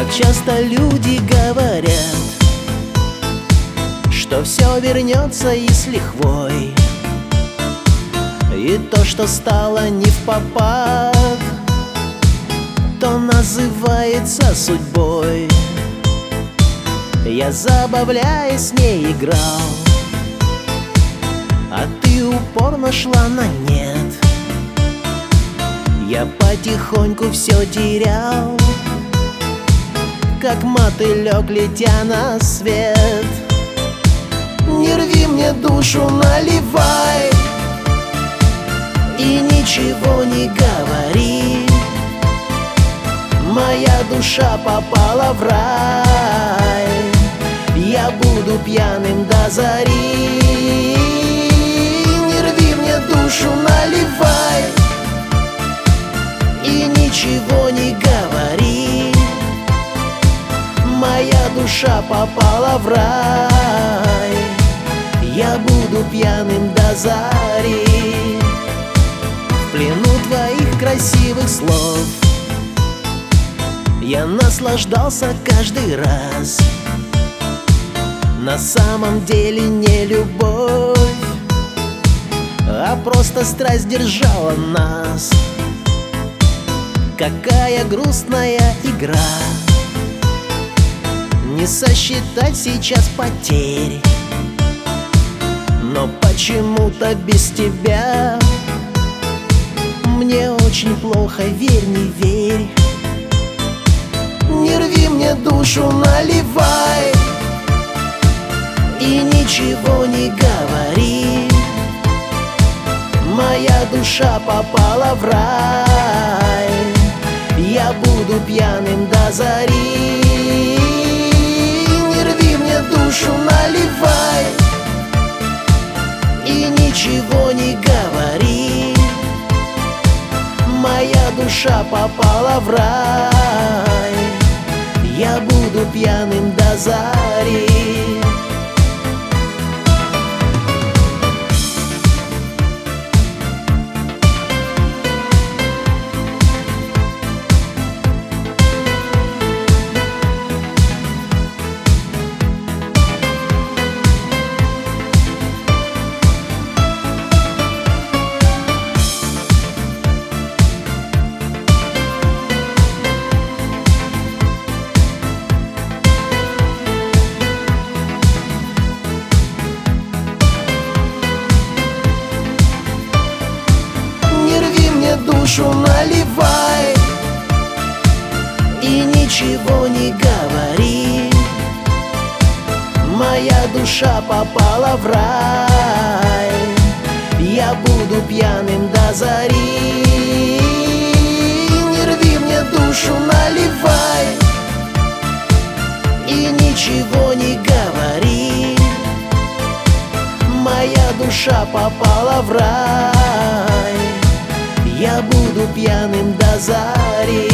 Как часто люди говорят, что все вернется и с лихвой, и то, что стало не впопад, то называется судьбой. Я, забавляясь, с ней играл, а ты упорно шла на нет. Я потихоньку все терял, как мотылек, летя на свет. Не рви мне душу, наливай, и ничего не говори. Моя душа попала в рай, я буду пьяным до зари. Не рви мне душу, наливай, и ничего не говори. Моя душа попала в рай, я буду пьяным до зари. В плену твоих красивых слов я наслаждался каждый раз. На самом деле не любовь, а просто страсть держала нас. Какая грустная игра, не сосчитать сейчас потерь. Но почему-то без тебя мне очень плохо, верь, не верь. Не рви мне душу, наливай, и ничего не говори. Моя душа попала в рай, я буду пьяным до зари. Не рви мне душу, наливай, и ничего не говори. Моя душа попала в рай, я буду пьяным до зари. Душу наливай, и ничего не говори. Моя душа попала в рай, я буду пьяным до зари. Не рви мне душу, наливай, и ничего не говори. Моя душа попала в рай, я буду пьяным до зари.